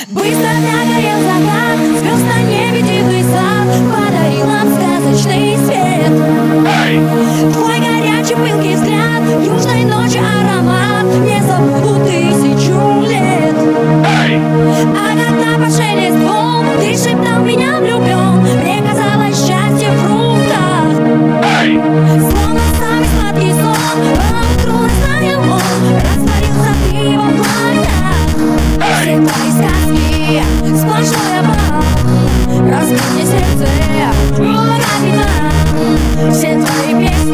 Быстро догорел закат, звезд на небе дивный сад подарил нам сказочный свет. Твой горячий пылкий взгляд, южной ночи аромат не забуду тысячу лет. А когда под шелестом ты шептал, меня влюблен, мне казалось счастье в руках. Словно самый сладкий сон, а утру растаял он, растворился ты во пламенах. Все твои сказки, сплошной обман, разбил мне сердце, мой капитан. Все твои песни